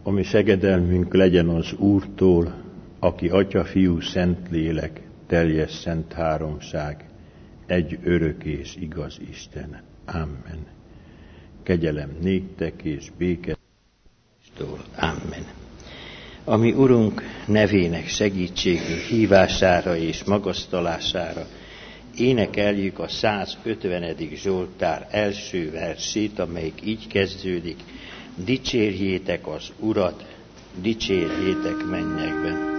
ami segedelmünk legyen az Úrtól, aki Atya, Fiú, Szentlélek, teljes szent háromság, egy örök és igaz Isten. Amen. Kegyelem néktek és béke Istentől. Amen. Ami Urunk nevének segítségű hívására és magasztalására énekeljük a 150. Zsoltár első versét, amelyik így kezdődik: dicsérjétek az Urat, dicsérjétek mennyekben.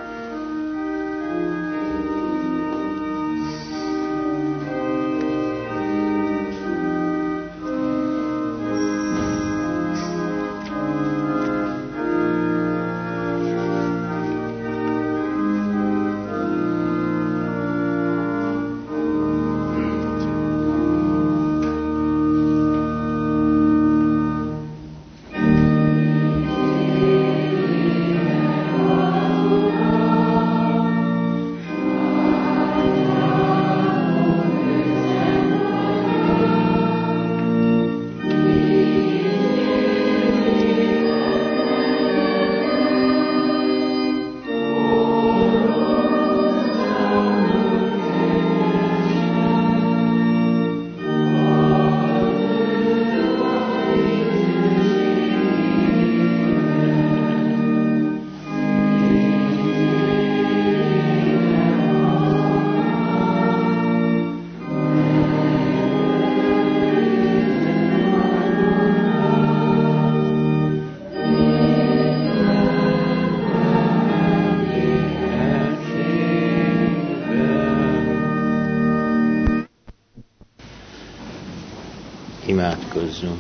Imádkozzunk.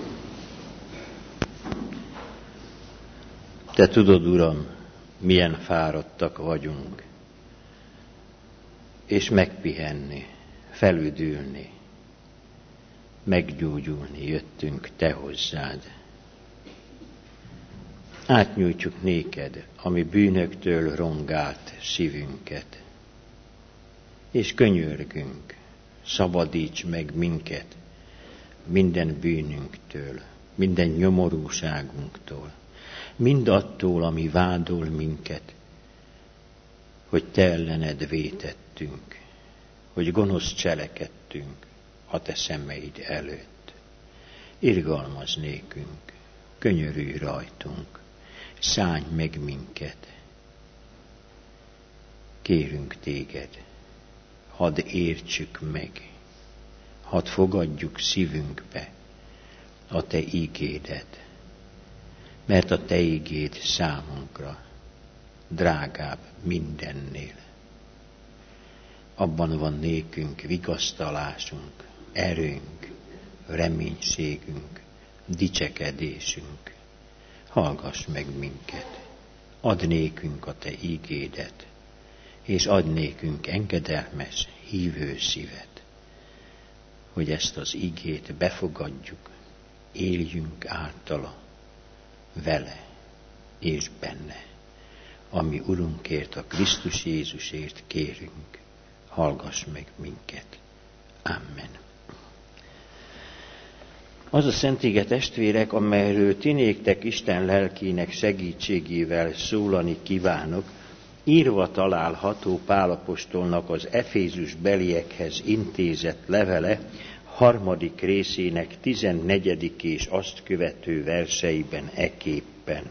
Te tudod, Uram, milyen fáradtak vagyunk, és megpihenni, felüdülni, meggyógyulni jöttünk Te hozzád. Átnyújtjuk néked, ami bűnöktől rongált szívünket, és könyörgünk, szabadíts meg minket minden bűnünktől, minden nyomorúságunktól, mindattól, ami vádol minket, hogy Te ellened vétettünk, hogy gonosz cselekedtünk a Te szemeid előtt. Irgalmazz nékünk, könyörülj rajtunk, szállj meg minket. Kérünk Téged, hadd értsük meg, hadd fogadjuk szívünkbe a Te ígédet, mert a Te ígéd számunkra drágább mindennél. Abban van nékünk vigasztalásunk, erőnk, reménységünk, dicsekedésünk. Hallgass meg minket, add nékünk a Te ígédet, és adj nékünk engedelmes, hívő szívet, hogy ezt az igét befogadjuk, éljünk általa, vele és benne. Ami Urunkért, a Krisztus Jézusért kérünk, hallgass meg minket. Amen. Az a szent ige, testvérek, amelyről ti néktek Isten lelkének segítségével szólani kívánok, írva található Pál apostolnak az Efézus beliekhez intézett levele 3. részének 14. és azt követő verseiben eképpen.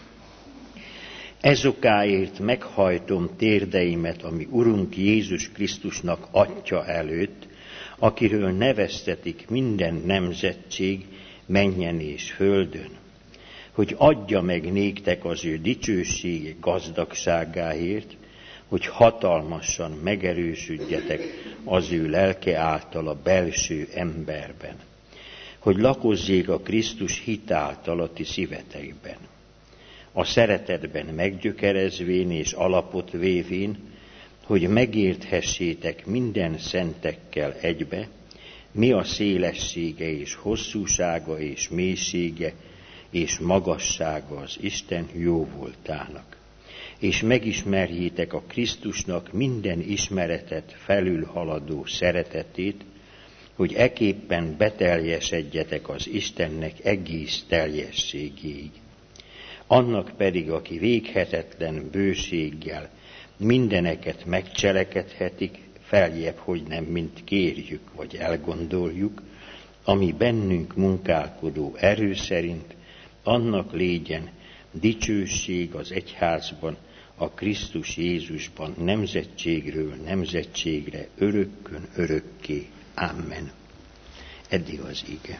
Ezokáért meghajtom térdeimet, ami Urunk Jézus Krisztusnak Atya előtt, akiről neveztetik minden nemzetség mennyen és földön, hogy adja meg néktek az ő dicsősége gazdagságáért, hogy hatalmasan megerősödjetek az ő lelke által a belső emberben, hogy lakozzék a Krisztus hit által a ti szívetekben. A szeretetben meggyökerezvén és alapot vévén, hogy megérthessétek minden szentekkel egybe, mi a szélessége és hosszúsága és mélysége és magassága az Isten jóvoltának, és megismerjétek a Krisztusnak minden ismeretet felülhaladó szeretetét, hogy eképpen beteljesedjetek az Istennek egész teljességéig. Annak pedig, aki véghetetlen bőséggel mindeneket megcselekedhetik, feljebb, hogy nem, mint kérjük, vagy elgondoljuk, ami bennünk munkálkodó erő szerint, annak légyen dicsőség az egyházban, a Krisztus Jézusban, nemzetségről nemzetségre, örökkön örökké. Amen. Eddig az ige.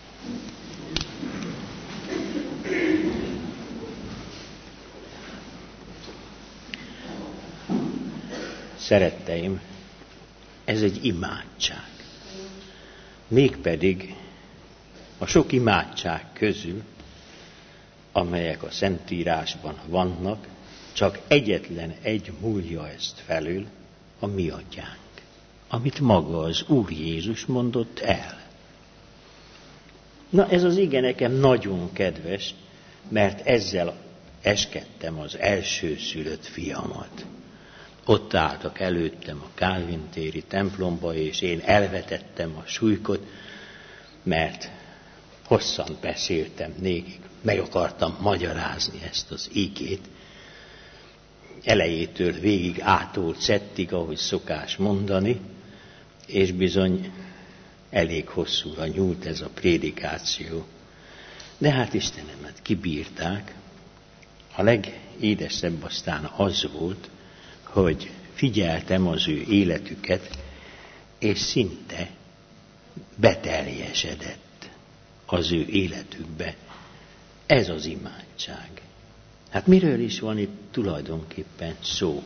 Szeretteim, ez egy imádság. Mégpedig a sok imádság közül, amelyek a Szentírásban vannak, csak egyetlen egy múlja ezt felül, a mi atyánk, amit maga az Úr Jézus mondott el. Na, ez az ige nekem nagyon kedves, mert ezzel eskedtem az elsőszülött fiamat. Ott álltak előttem a Kálvin téri templomba, és én elvetettem a sulykot, mert hosszan beszéltem nékik, meg akartam magyarázni ezt az igét. Elejétől végig ától szettig, ahogy szokás mondani, és bizony elég hosszúra nyúlt ez a prédikáció. De hát Istenemet kibírták. A legédesebb aztán az volt, hogy figyeltem az ő életüket, és szinte beteljesedett az ő életükbe ez az imádság. Hát miről is van itt tulajdonképpen szó?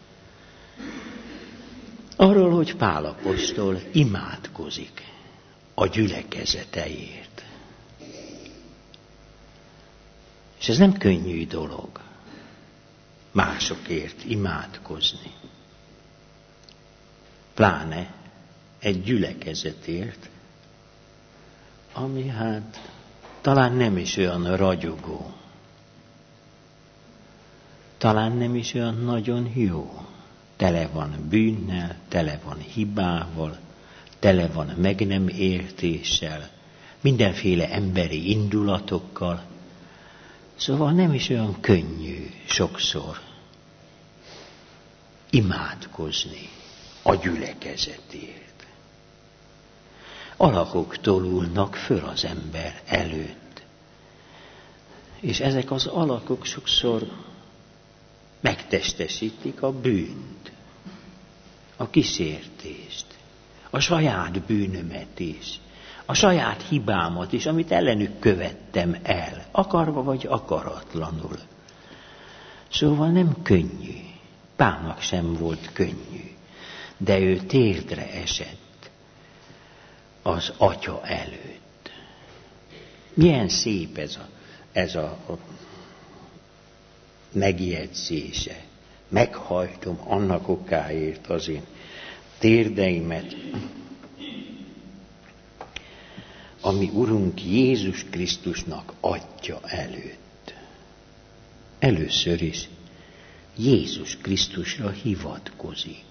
Arról, hogy Pál apostol imádkozik a gyülekezeteért. És ez nem könnyű dolog másokért imádkozni. Pláne egy gyülekezetért, ami hát talán nem is olyan ragyogó, talán nem is olyan nagyon jó. Tele van bűnnel, tele van hibával, tele van meg nem értéssel, mindenféle emberi indulatokkal. Szóval nem is olyan könnyű sokszor imádkozni a gyülekezetért. Alakok tolulnak föl az ember előtt. És ezek az alakok sokszor megtestesítik a bűnt, a kísértést, a saját bűnömet is, a saját hibámat is, amit ellenük követtem el, akarva vagy akaratlanul. Szóval nem könnyű, Pálnak sem volt könnyű, de ő térdre esett az Atya előtt. Milyen szép ez a megjegyzése. Meghajtom annak okáért az én térdeimet, ami Urunk Jézus Krisztusnak Atya előtt. Először is Jézus Krisztusra hivatkozik.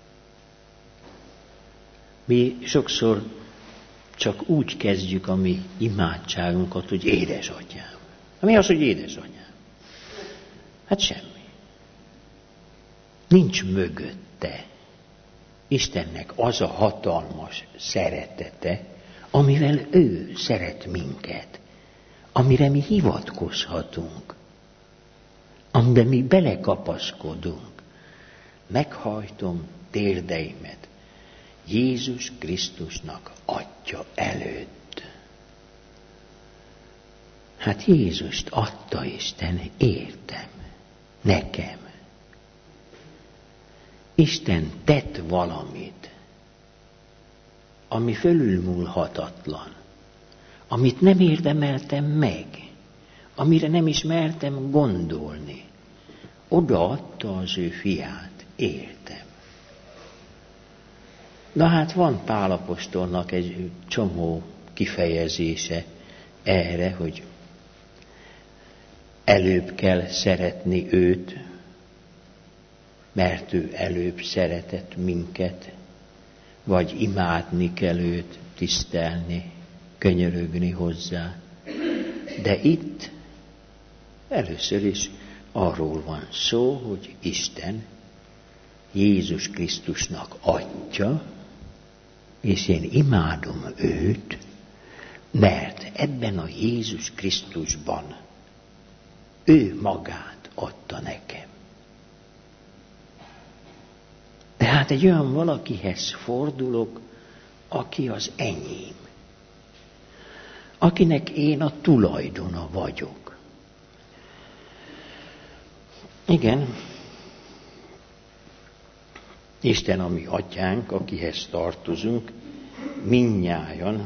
Mi sokszor csak úgy kezdjük a mi imádságunkat, hogy édesatyám. Mi az, hogy édesanyám? Hát semmi. Nincs mögötte Istennek az a hatalmas szeretete, amivel ő szeret minket, amire mi hivatkozhatunk, amiben mi belekapaszkodunk. Meghajtom térdeimet Jézus Krisztusnak Atya előtt. Hát Jézust adta Isten, értem, nekem. Isten tett valamit, ami fölülmúlhatatlan, amit nem érdemeltem meg, amire nem is mertem gondolni. Odaadta az ő fiát, értem. Na hát van Pál apostolnak egy csomó kifejezése erre, hogy előbb kell szeretni őt, mert ő előbb szeretett minket, vagy imádni kell őt, tisztelni, könyörögni hozzá. De itt Először is arról van szó, hogy Isten Jézus Krisztusnak Atya, és én imádom őt, mert ebben a Jézus Krisztusban ő magát adta nekem. Tehát egy olyan valakihez fordulok, aki az enyém, akinek én a tulajdona vagyok. Igen, Isten a mi atyánk, akihez tartozunk, mindnyájan,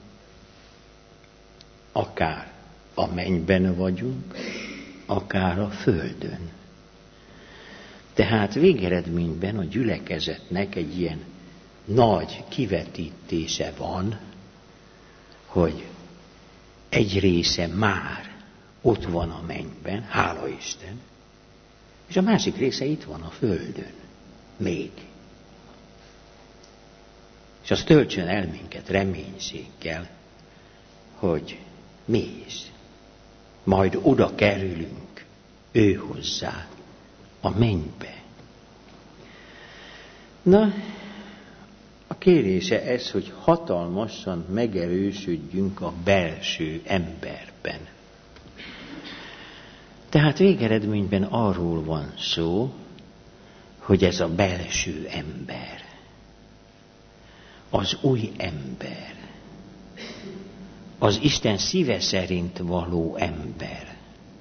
akár a mennyben vagyunk, akár a földön. Tehát végeredményben a gyülekezetnek egy ilyen nagy kivetítése van, hogy egy része már ott van a mennyben, hála Isten, és a másik része itt van a földön, még. És az töltsön el minket reménységgel, hogy mi is majd oda kerülünk ő hozzá a mennybe. Na, a kérése ez, hogy hatalmasan megerősödjünk a belső emberben. Tehát végeredményben arról van szó, hogy ez a belső ember, az új ember, az Isten szíve szerint való ember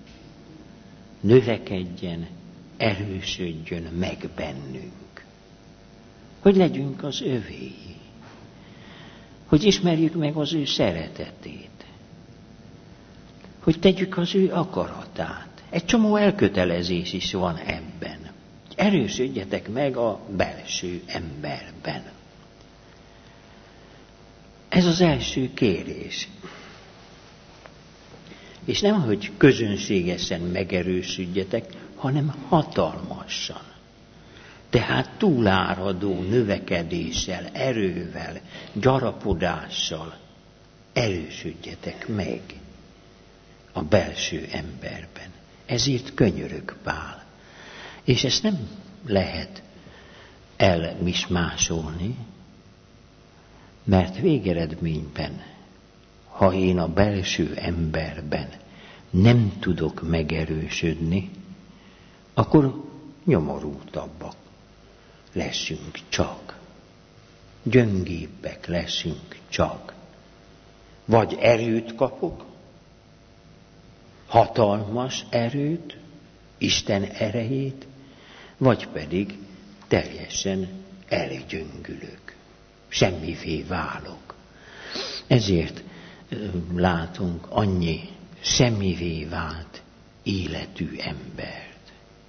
növekedjen, erősödjön meg bennünk, hogy legyünk az övéi, hogy ismerjük meg az ő szeretetét, hogy tegyük az ő akaratát. Egy csomó elkötelezés is van ebben. Erősödjetek meg a belső emberben. Ez az első kérés. És nem, hogy közönségesen megerősödjetek, hanem hatalmasan. Tehát túláradó növekedéssel, erővel, gyarapodással erősödjetek meg a belső emberben. Ezért könyörög Pál. És ezt nem lehet elmismásolni, mert végeredményben, ha én a belső emberben nem tudok megerősödni, akkor nyomorultabbak leszünk csak. Gyöngébbek leszünk csak. Vagy erőt kapok, hatalmas erőt, Isten erejét, vagy pedig teljesen elgyöngülök, semmivé válok. Ezért látunk annyi semmivé vált életű embert.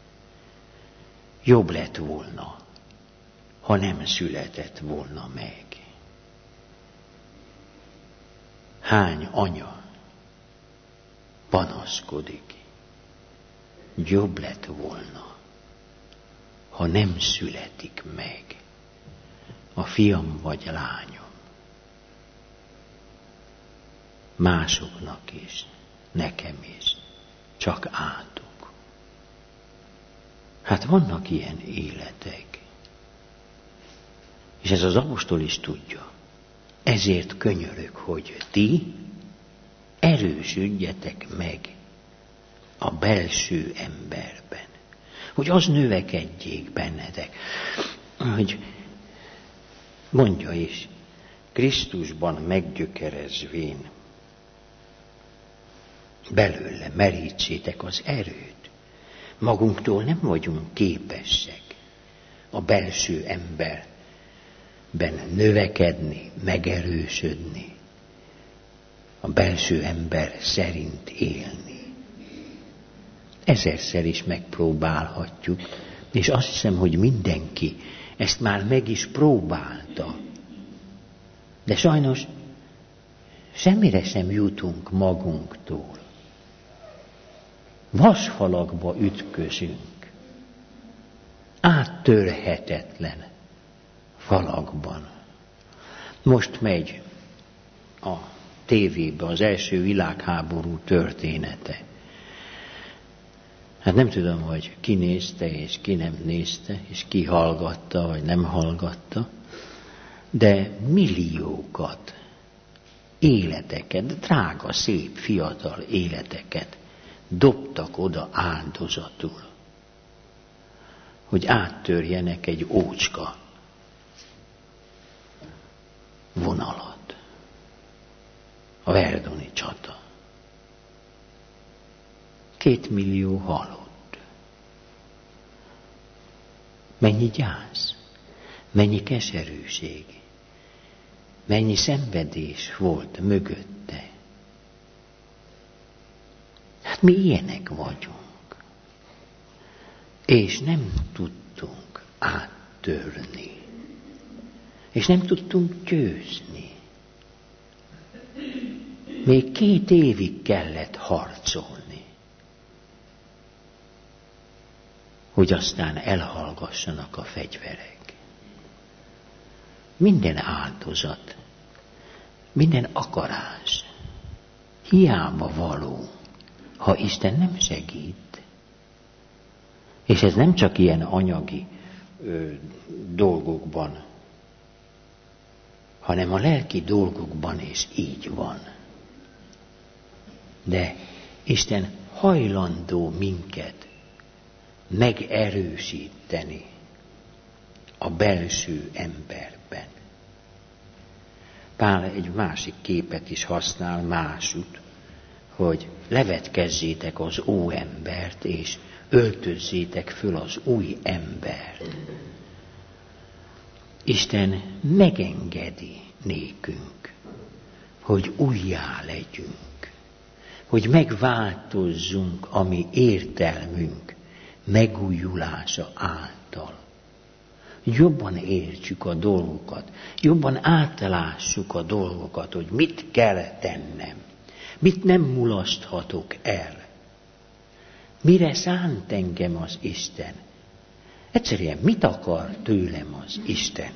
Jobb lett volna, ha nem született volna meg. Hány anya panaszkodik, jobb lett volna, ha nem születik meg a fiam vagy lányom. Másoknak is, nekem is, csak átok. Hát vannak ilyen életek. És ez az apostol is tudja. Ezért könyörög, hogy ti erősödjetek meg a belső emberben. Hogy az növekedjék bennetek. Hogy mondja is, Krisztusban meggyökerezvén belőle merítsétek az erőt. Magunktól nem vagyunk képesek a belső emberben növekedni, megerősödni, a belső ember szerint élni. Ezerszer is megpróbálhatjuk, és azt hiszem, hogy mindenki ezt már meg is próbálta. De sajnos semmire sem jutunk magunktól. Vasfalakba ütközünk, áttörhetetlen falakban. Most megy a tévébe az első világháború története. Hát nem tudom, hogy ki nézte, és ki nem nézte, és ki hallgatta, vagy nem hallgatta, de milliókat, életeket, drága, szép, fiatal életeket dobtak oda áldozatul, hogy áttörjenek egy ócska vonalat. A verduni csata. 2 millió halott. Mennyi gyász, mennyi keserűség, mennyi szenvedés volt mögötte. Hát mi ilyenek vagyunk, és nem tudtunk áttörni, és nem tudtunk győzni. Még 2 évig kellett harcolni, hogy aztán elhallgassanak a fegyverek. Minden áldozat, minden akarás hiába való, ha Isten nem segít. És ez nem csak ilyen anyagi dolgokban, hanem a lelki dolgokban is így van. De Isten hajlandó minket megerősíteni a belső emberben. Pál egy másik képet is használ másút, hogy levetkezzétek az óembert, és öltözzétek föl az új embert. Isten megengedi nékünk, hogy újjá legyünk, hogy megváltozzunk a mi értelmünk megújulása által. Jobban értsük a dolgokat, jobban átlássuk a dolgokat, hogy mit kell tennem, mit nem mulaszthatok el, mire szánt engem az Isten. Egyszerűen mit akar tőlem az Isten?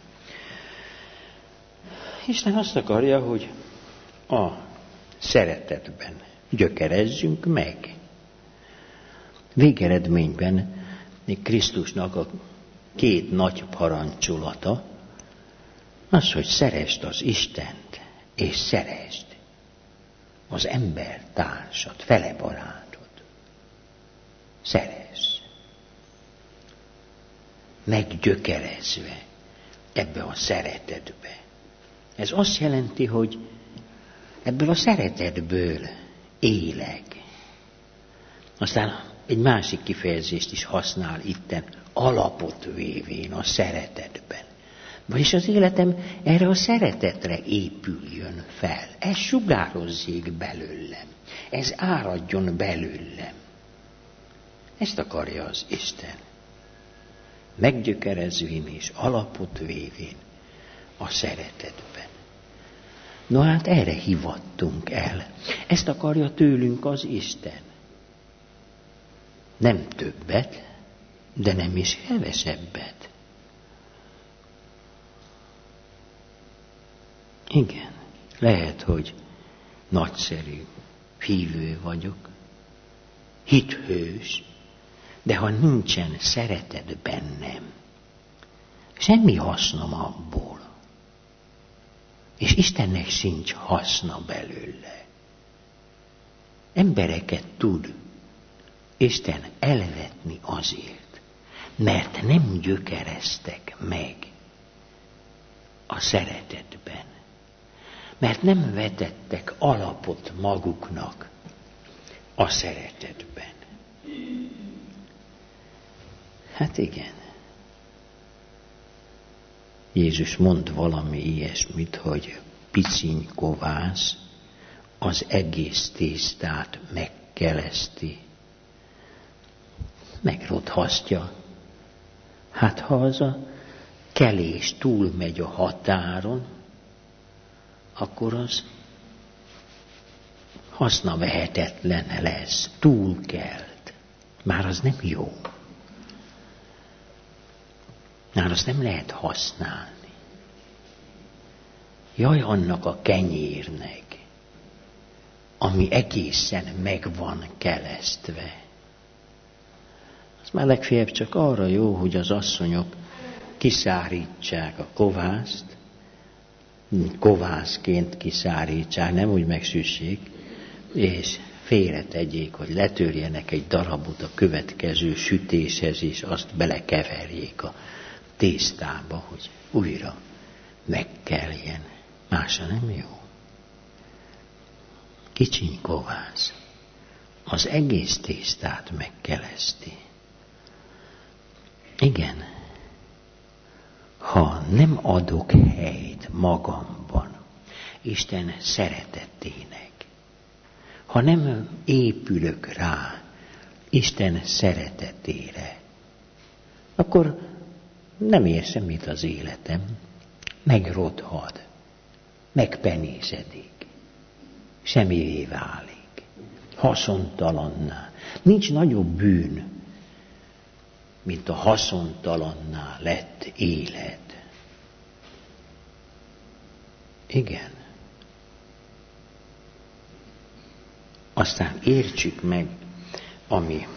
Isten azt akarja, hogy a szeretetben gyökerezzünk meg. Végeredményben Krisztusnak a 2 nagy parancsolata az, hogy szeresd az Istent, és szeresd az embertársat, fele barátod. Szeresd. Meggyökerezve ebbe a szeretetbe. Ez azt jelenti, hogy ebből a szeretetből élek. Aztán egy másik kifejezést is használ itten, alapot vévén a szeretetben. Vagyis az életem erre a szeretetre épüljön fel. Ez sugározzék belőlem. Ez áradjon belőlem. Ezt akarja az Isten. Meggyökerezvén és alapot vévén a szeretetben. No hát erre hivattunk el. Ezt akarja tőlünk az Isten. Nem többet, de nem is kevesebbet. Igen, lehet, hogy nagyszerű hívő vagyok, hithős, de ha nincsen szeretet bennem, semmi hasznom abból. És Istennek sincs haszna belőle. Embereket tud Isten elvetni azért, mert nem gyökereztek meg a szeretetben. Mert nem vetettek alapot maguknak a szeretetben. Hát igen. Jézus mond valami ilyesmit, hogy piciny kovász az egész tésztát megkeleszti, megrothasztja. Hát ha az a kelés túlmegy a határon, akkor az hasznavehetetlen lesz, túlkelt. Már az nem jó. Már azt nem lehet használni. Jaj annak a kenyérnek, ami egészen meg van kelesztve. már legfeljebb csak arra jó, hogy az asszonyok kiszárítsák a kovászt, kovászként kiszárítsák, nem úgy megszűssék, és félretegyék, hogy letörjenek egy darabot a következő sütéshez, és azt belekeverjék a tésztába, hogy újra megkeljen. Másra nem jó. Kicsiny kovász az egész tésztát megkeleszti. Igen, ha nem adok helyt magamban Isten szeretetének, ha nem épülök rá Isten szeretetére, akkor nem ér semmit az életem, megrothad, megpenészedik, semmivé válik, haszontalanná. Nincs nagyobb bűn, mint a haszontalanná lett élet. Igen. Aztán értsük meg, ami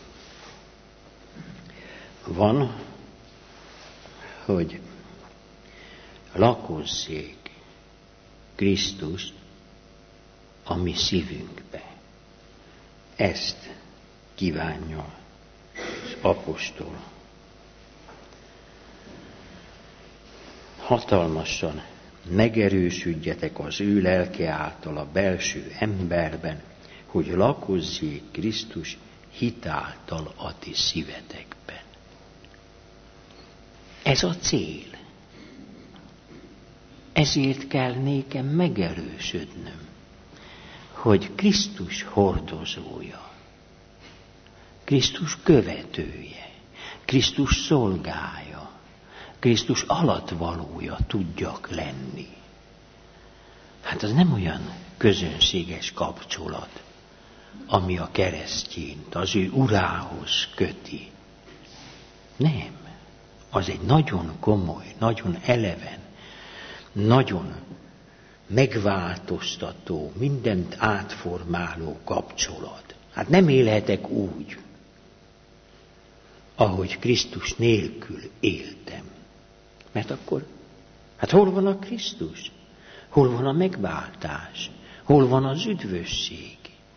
van, hogy lakozzék Krisztus a mi szívünkbe. Ezt kívánja az apostol. Hatalmasan megerősödjetek az ő lelke által a belső emberben, hogy lakozzék Krisztus hitáltal a ti szívetekben. Ez a cél. Ezért kell nékem megerősödnöm, hogy Krisztus hordozója, Krisztus követője, Krisztus szolgája, Krisztus alattvalója tudjak lenni. Hát az nem olyan közönséges kapcsolat, ami a keresztényt az ő urához köti. Nem. Az egy nagyon komoly, nagyon eleven, nagyon megváltoztató, mindent átformáló kapcsolat. Hát nem élhetek úgy, ahogy Krisztus nélkül éltem. Mert akkor, hát hol van a Krisztus? Hol van a megváltás? Hol van az üdvösség?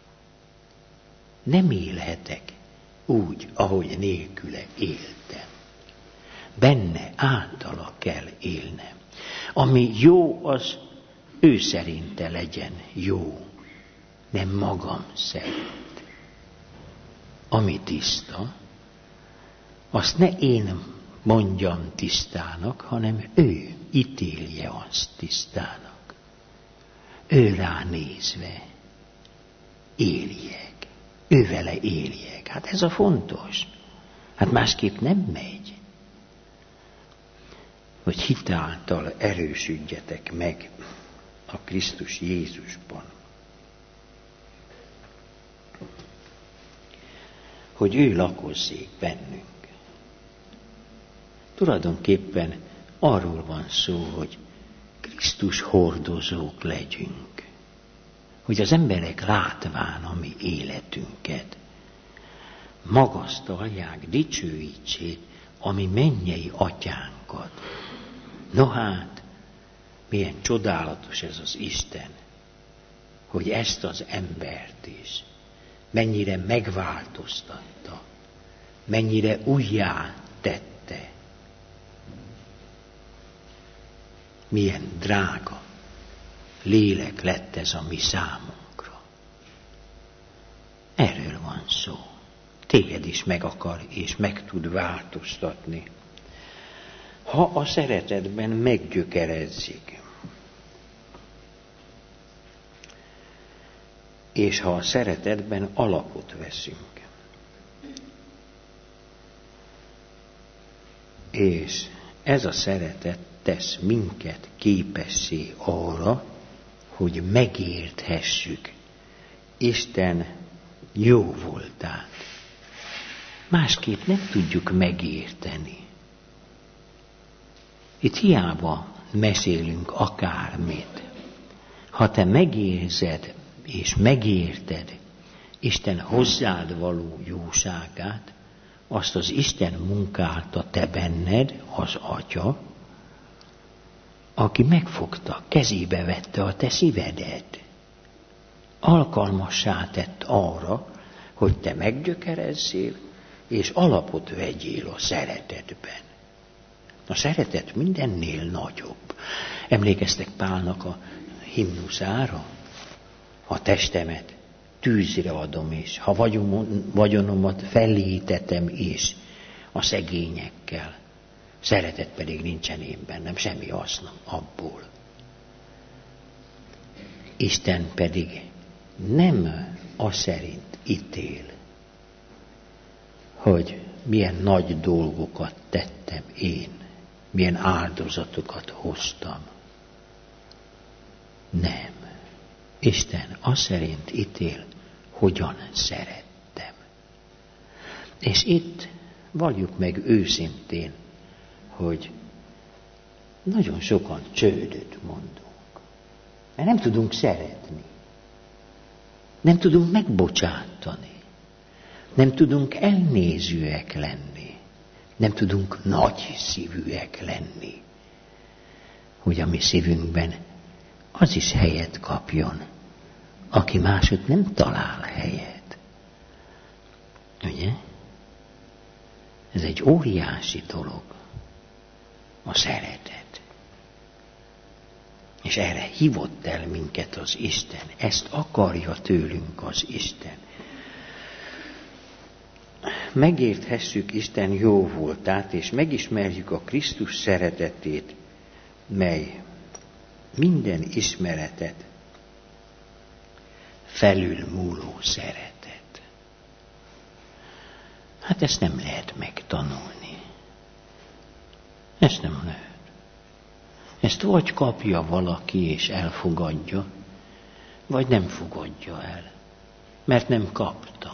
Nem élhetek úgy, ahogy nélküle éltem. Benne, általa kell élnem. Ami jó, az ő szerinte legyen jó, nem magam szerint. Ami tiszta, azt ne én mondjam tisztának, hanem ő ítélje azt tisztának. Ő ránézve éljek, ő vele éljek. Hát ez a fontos. Hát másképp nem megy. Hogy hitáltal erősödjetek meg a Krisztus Jézusban. Hogy ő lakozzék bennünk. Tulajdonképpen arról van szó, hogy Krisztus hordozók legyünk. Hogy az emberek látván a mi életünket magasztalják, dicsőítsék a mi mennyei atyánkat. No hát, milyen csodálatos ez az Isten, hogy ezt az embert is mennyire megváltoztatta, mennyire újjá tette. Milyen drága lélek lett ez a mi számunkra. Erről van szó. Téged is meg akar és meg tud változtatni. Ha a szeretetben meggyökeredzik, és ha a szeretetben alapot veszünk, és ez a szeretet tesz minket képessé arra, hogy megérthessük Isten jó voltát. Másképp nem tudjuk megérteni. Itt hiába mesélünk akármit. Ha te megérzed és megérted Isten hozzád való jóságát, azt az Isten munkálta te benned, az Atya, aki megfogta, kezébe vette a te szívedet. Alkalmassá tett arra, hogy te meggyökerezzél, és alapot vegyél a szeretetben. A szeretet mindennél nagyobb. Emlékeztek Pálnak a himnuszára? A testemet tűzre adom, és ha vagyonomat felítetem is a szegényekkel. Szeretet pedig nincsen én bennem, semmi hasznom abból. Isten pedig nem az szerint ítél, hogy milyen nagy dolgokat tettem én, milyen áldozatokat hoztam. Nem. Isten az szerint ítél, hogyan szerettem. És itt valljuk meg őszintén, hogy nagyon sokan csődöt mondunk. Mert nem tudunk szeretni. Nem tudunk megbocsátani. Nem tudunk elnézőek lenni. Nem tudunk nagy szívűek lenni. Hogy a mi szívünkben az is helyet kapjon, aki másod nem talál helyet. Ugye? Ez egy óriási dolog. A szeretet. És erre hívott el minket az Isten. Ezt akarja tőlünk az Isten. Megérthesszük Isten jó voltát, és megismerjük a Krisztus szeretetét, mely minden ismeretet felülmúló szeretet. Hát ezt nem lehet megtanulni. Ezt nem lehet. Ezt vagy kapja valaki és elfogadja, vagy nem fogadja el, mert nem kapta.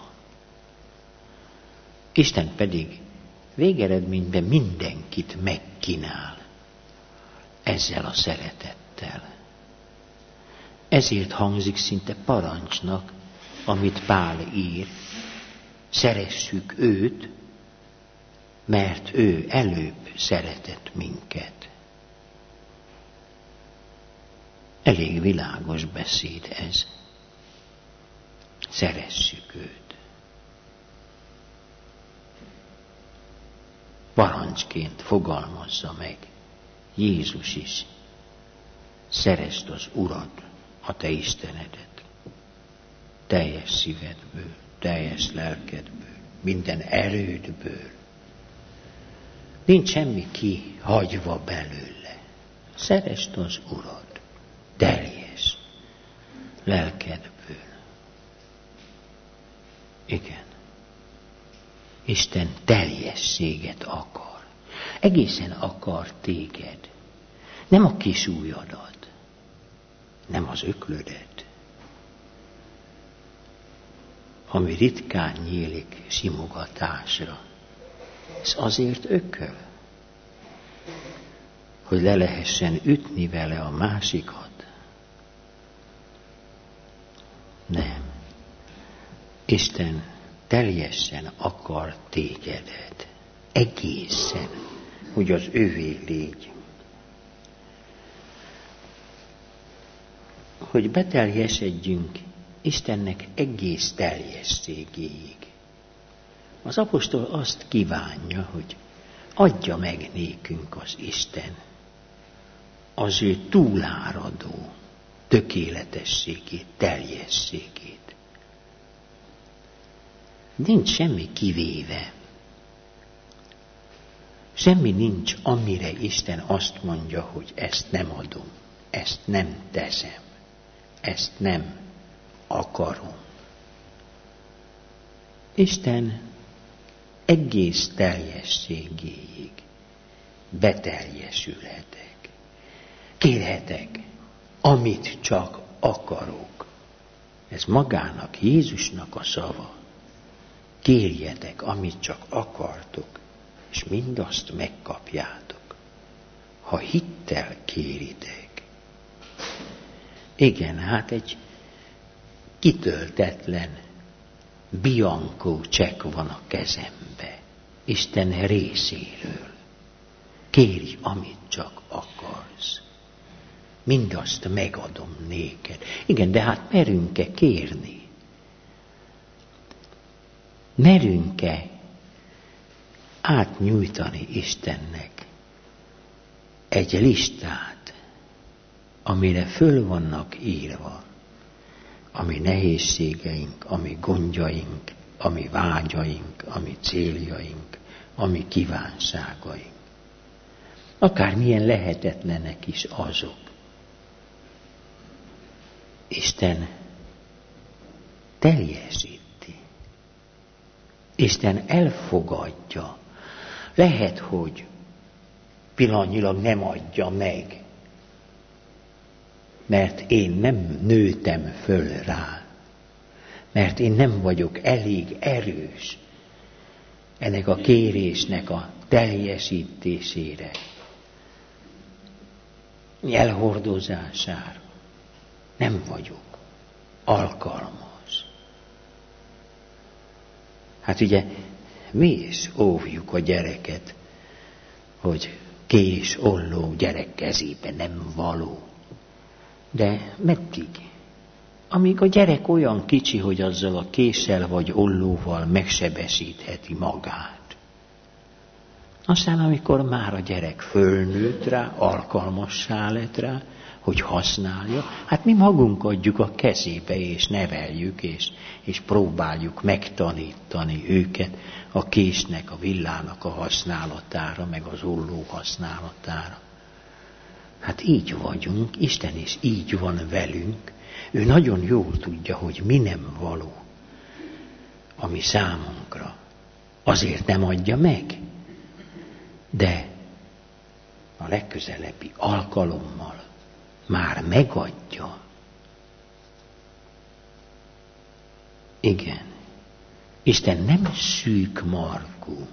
Isten pedig végeredményben mindenkit megkínál ezzel a szeretettel. Ezért hangzik szinte parancsnak, amit Pál ír, szeressük őt, mert ő előbb szeretett minket. Elég világos beszéd ez. Szeressük őt. Parancsként fogalmazza meg Jézus is. Szeresd az Urat, a te Istenedet. Teljes szívedből, teljes lelkedből, minden erődből. Nincs semmi kihagyva belőle. Szeresd az Urat, teljes lelkedből. Igen. Isten teljességet akar. Egészen akar téged. Nem a kis ujjadat, nem az öklödet, ami ritkán nyílik simogatásra. Ez azért ököl, hogy le lehessen ütni vele a másikat. Nem. Isten teljesen akar tégedet. Egészen, hogy az övé légy. Hogy beteljesedjünk Istennek egész teljességéig. Az apostol azt kívánja, hogy adja meg nékünk az Isten az ő túláradó tökéletességét, teljességét. Nincs semmi kivéve. Semmi nincs, amire Isten azt mondja, hogy ezt nem adom, ezt nem teszem, ezt nem akarom. Isten egész teljességéig beteljesülhetek. Kérhetek, amit csak akarok. Ez magának, Jézusnak a szava. Kérjetek, amit csak akartok, és mindazt megkapjátok, ha hittel kéritek. Igen, hát egy kitöltetlen bianco csekk van a kezembe. Isten részéről. Kérj, amit csak akarsz. Mindazt megadom néked. Igen, de hát merünk-e kérni? Merünk-e átnyújtani Istennek egy listát, amire föl vannak írva a mi nehézségeink, a mi gondjaink, a mi vágyaink, a mi céljaink, a mi kívánságaink. Akármilyen lehetetlenek is azok. Isten teljesíti. Isten elfogadja. Lehet, hogy pillanatnyilag nem adja meg, mert én nem nőttem föl rá, mert én nem vagyok elég erős ennek a kérésnek a teljesítésére, elhordozására. Nem vagyok alkalmas. Hát ugye mi is óvjuk a gyereket, hogy kés, olló gyerek kezébe nem való. De meddig? Amíg a gyerek olyan kicsi, hogy azzal a késsel vagy ollóval megsebesítheti magát. Aztán, amikor már a gyerek fölnőtt rá, alkalmassá lett rá, hogy használja, hát mi magunk adjuk a kezébe, és neveljük, és próbáljuk megtanítani őket a késnek, a villának a használatára, meg az olló használatára. Hát így vagyunk, Isten is így van velünk. Ő nagyon jól tudja, hogy mi nem való, ami számunkra. Azért nem adja meg, de a legközelebbi alkalommal már megadja. Igen, Isten nem szűk markú.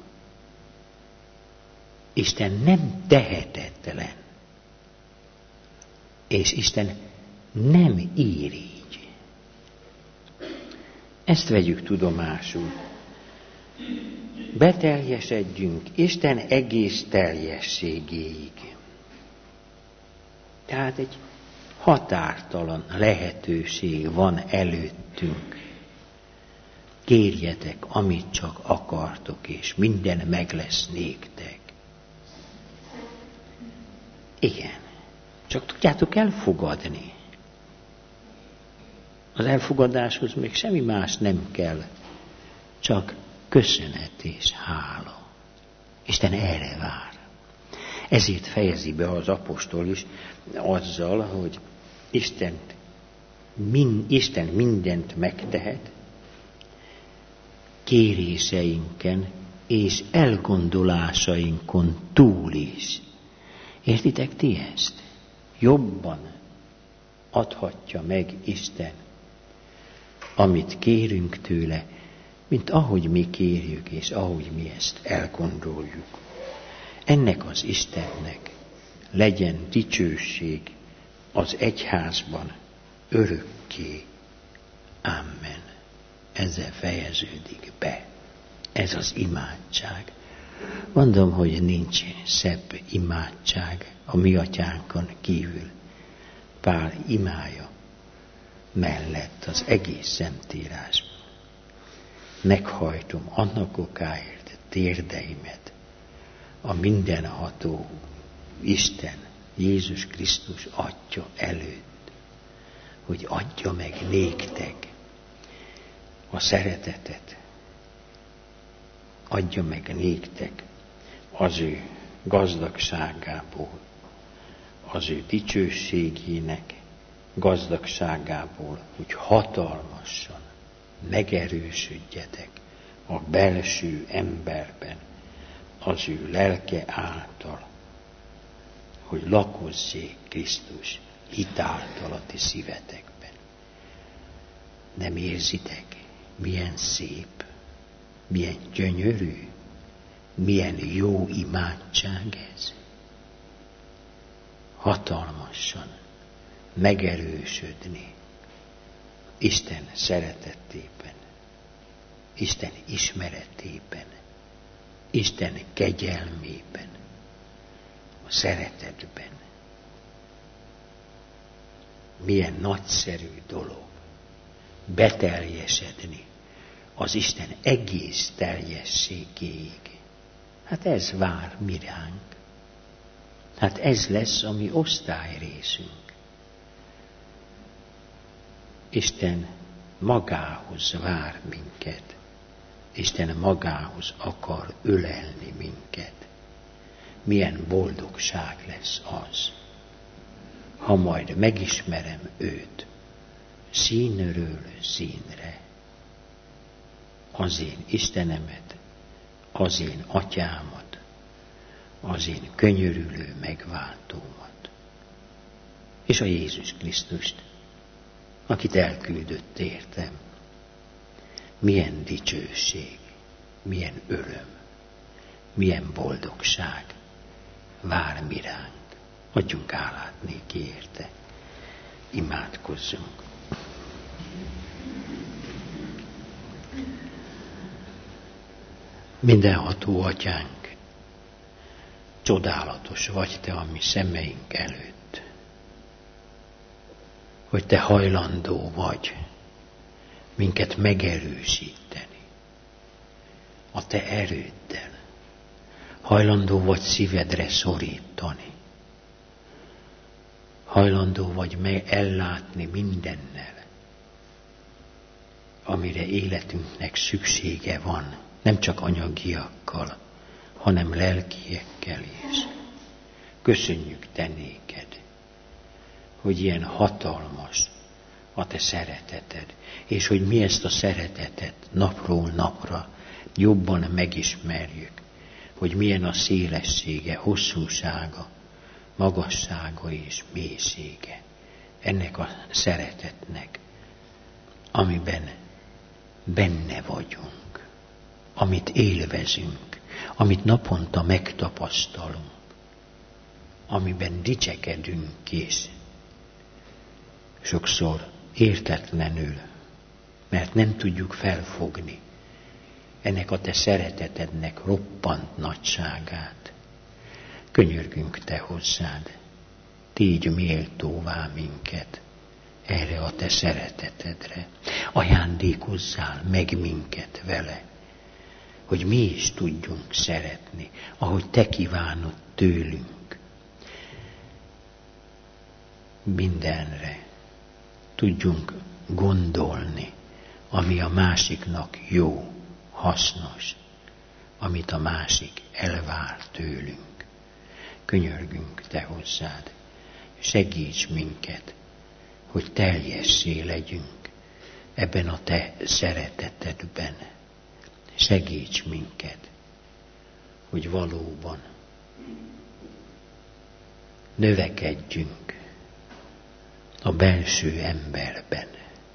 Isten nem tehetetlen. És Isten nem irigy. Ezt vegyük tudomásul. Beteljesedjünk Isten egész teljességéig. Tehát egy határtalan lehetőség van előttünk. Kérjetek, amit csak akartok, és minden meg lesz néktek. Igen. Csak tudjátok elfogadni. Az elfogadáshoz még semmi más nem kell, csak köszönet és hála. Isten erre vár. Ezért fejezi be az apostol is azzal, hogy Isten mindent megtehet, kéréseinken és elgondolásainkon túl is. Értitek ti ezt? Jobban adhatja meg Isten, amit kérünk tőle, mint ahogy mi kérjük, és ahogy mi ezt elgondoljuk. Ennek az Istennek legyen dicsőség az egyházban örökké. Amen. Ezzel fejeződik be ez az imádság. Mondom, hogy nincs szebb imádság a mi atyánkon kívül. Pál imája mellett az egész Szentírásban. Meghajtom annak okáért térdeimet a mindenható Isten, Jézus Krisztus Atya előtt, hogy adja meg néktek a szeretetet, adja meg néktek az ő gazdagságából, az ő dicsőségének gazdagságából, hogy hatalmasan megerősödjetek a belső emberben, az ő lelke által, hogy lakozzék Krisztus hitáltal a ti szívetekben. Nem érzitek, milyen szép, milyen gyönyörű, milyen jó imádság ez? Hatalmasan megerősödni Isten szeretetében, Isten ismeretében, Isten kegyelmében, a szeretetben. Milyen nagyszerű dolog beteljesedni az Isten egész teljességéig. Hát ez vár mi ránk. Hát ez lesz a mi osztályrészünk. Isten magához vár minket. Isten magához akar ölelni minket. Milyen boldogság lesz az, ha majd megismerem őt színről színre. Az én Istenemet, az én atyámat, az én könyörülő megváltómat. És a Jézus Krisztust, akit elküldött értem. Milyen dicsőség, milyen öröm, milyen boldogság vár mi ránk. Adjunk hálát néki érte. Imádkozzunk. Mindenható Atyánk, csodálatos vagy Te a mi szemeink előtt, hogy Te hajlandó vagy minket megerősíteni a Te erőddel, hajlandó vagy szívedre szorítani, hajlandó vagy ellátni mindennel, amire életünknek szüksége van, nem csak anyagiakkal, hanem lelkiekkel is. Köszönjük Te néked, hogy ilyen hatalmas a Te szereteted, és hogy mi ezt a szeretetet napról napra jobban megismerjük, hogy milyen a szélessége, hosszúsága, magassága és mélysége ennek a szeretetnek, amiben benne vagyunk, amit élvezünk, amit naponta megtapasztalunk, amiben dicsekedünk és sokszor értetlenül, mert nem tudjuk felfogni ennek a Te szeretetednek roppant nagyságát. Könyörgünk Te hozzád, tégy méltóvá minket erre a Te szeretetedre. Ajándékozzál meg minket vele, hogy mi is tudjunk szeretni, ahogy Te kívánod tőlünk. Mindenre tudjunk gondolni, ami a másiknak jó, hasznos, amit a másik elvár tőlünk. Könyörgünk Te hozzád, segíts minket, hogy teljessé legyünk ebben a Te szeretetedben. Segíts minket, hogy valóban növekedjünk a belső emberben.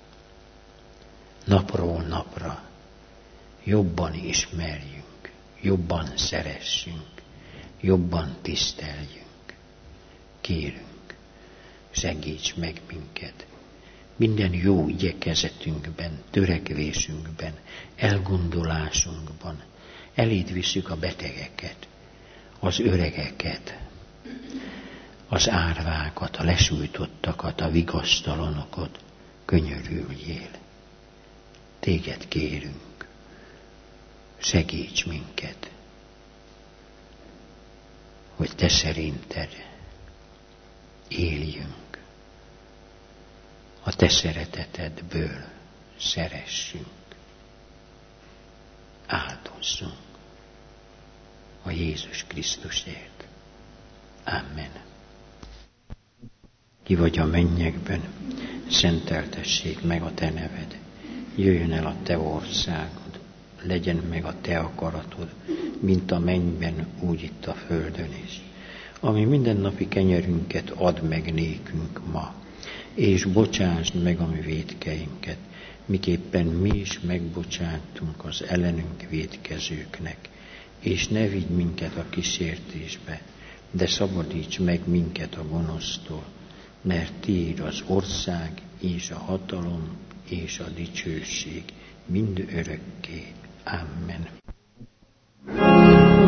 Napról napra jobban ismerjünk, jobban szeressünk, jobban tiszteljünk. Kérünk, segíts meg minket minden jó igyekezetünkben, törekvésünkben, elgondolásunkban. Eléd visszük a betegeket, az öregeket, az árvákat, a lesújtottakat, a vigasztalanokat. Könyörüljél. Téged kérünk, segíts minket, hogy Te szerinted éljünk. A Te szeretetedből szeressünk, áldozzunk a Jézus Krisztusért. Amen. Ki vagy a mennyekben, szenteltessék meg a Te neved. Jöjjön el a Te országod, legyen meg a Te akaratod, mint a mennyben, úgy itt a földön is. Ami mindennapi kenyerünket add meg nékünk ma, és bocsásd meg a mi vétkeinket, miképpen mi is megbocsátunk az ellenünk vétkezőknek, és ne vigy minket a kísértésbe, de szabadíts meg minket a gonosztól, mert Tiéd az ország, és a hatalom, és a dicsőség mind örökké. Amen.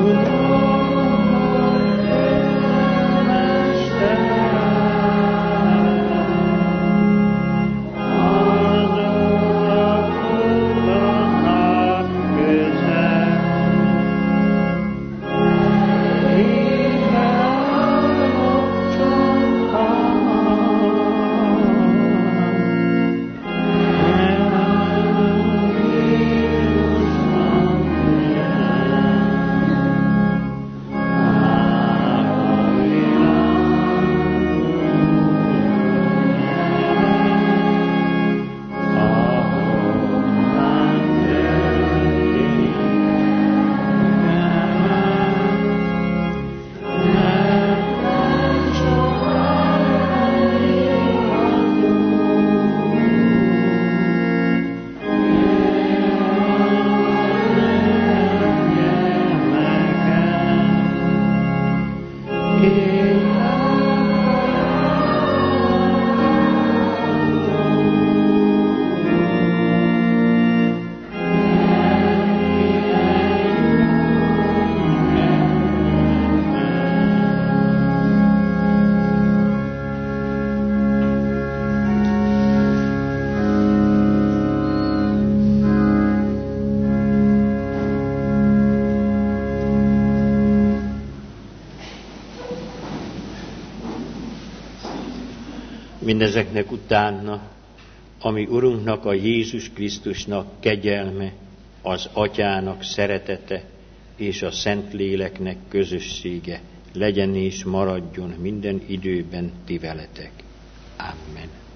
Mindezeknek utána, ami Urunknak, a Jézus Krisztusnak kegyelme, az Atyának szeretete és a Szentléleknek közössége legyen és maradjon minden időben ti veletek. Amen.